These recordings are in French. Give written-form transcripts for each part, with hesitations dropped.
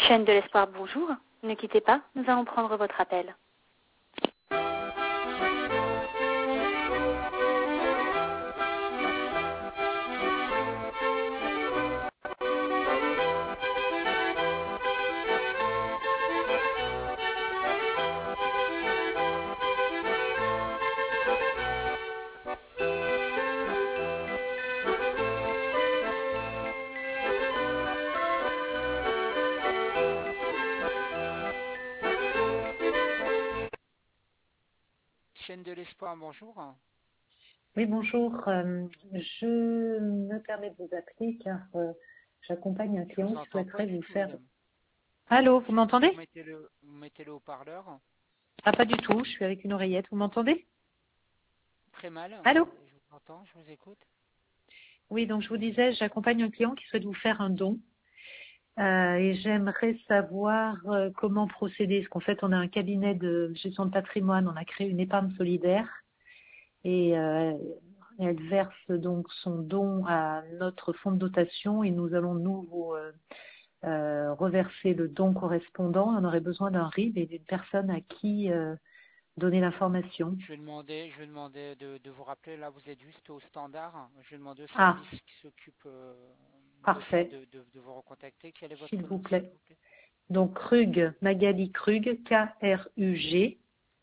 Chaîne de l'espoir, bonjour. Ne quittez pas, nous allons prendre votre appel. Chaîne de l'espoir, bonjour. Oui, bonjour. Je me permets de vous appeler car j'accompagne un Je client vous qui entends pas souhaiterait du vous tout, faire... madame. Allô, vous Est-ce que m'entendez? vous mettez le haut-parleur? Ah, pas du tout, je suis avec une oreillette. Vous m'entendez? Très mal. Allô? Je vous entends, je vous écoute. Oui, donc je vous disais, j'accompagne un client qui souhaite vous faire un don et j'aimerais savoir comment procéder. Parce qu'en fait, on a un cabinet de gestion de patrimoine, on a créé une épargne solidaire et elle verse donc son don à notre fonds de dotation et nous allons nous vous reverser le don correspondant. On aurait besoin d'un RIB et d'une personne à qui donner l'information. Je vais demander de vous rappeler. Là, vous êtes juste au standard. Je vais demander au Ah, service qui s'occupe de ça, parfait, de vous recontacter. Quel est s'il votre vous nom, s'il plaît. vous plaît? Donc Krug, Magali Krug, Krug,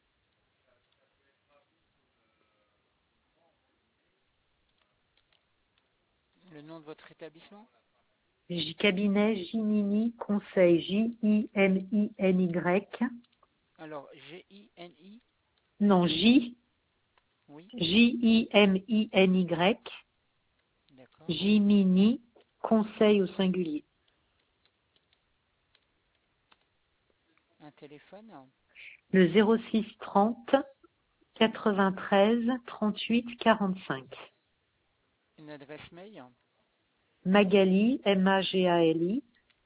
Le nom de votre établissement? cabinet Jimini Conseil, Jiminy, Alors, Gini. non, Oui, Jiminy, d'accord. Jimini Conseil au singulier. Un téléphone? Le 06 30 93 38 45. Une adresse mail? Magali, Magali,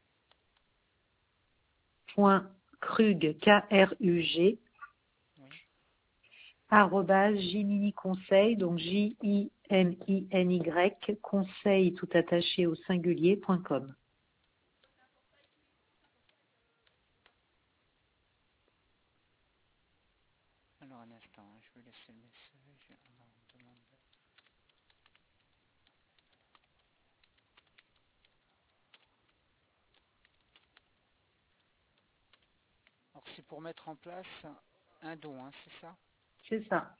point Krug, Krug, Oui. arrobase Jiminy Conseil, donc Jiminy, conseil tout attaché au singulier.com. Alors, un instant, hein, je vais laisser le message. Alors, on demande... Alors, c'est pour mettre en place un don, hein, c'est ça? C'est ça.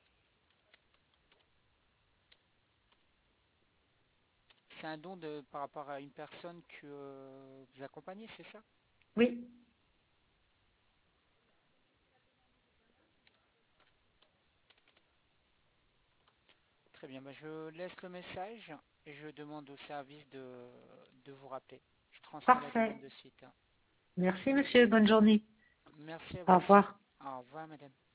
C'est un don par rapport à une personne que vous accompagnez, c'est ça? Oui, Très bien, bah, je laisse le message et je demande au service de vous rappeler. Je transmets la parfait. demande de suite, hein. Merci monsieur, bonne journée. Merci à Au vous aussi. revoir. Au revoir, madame.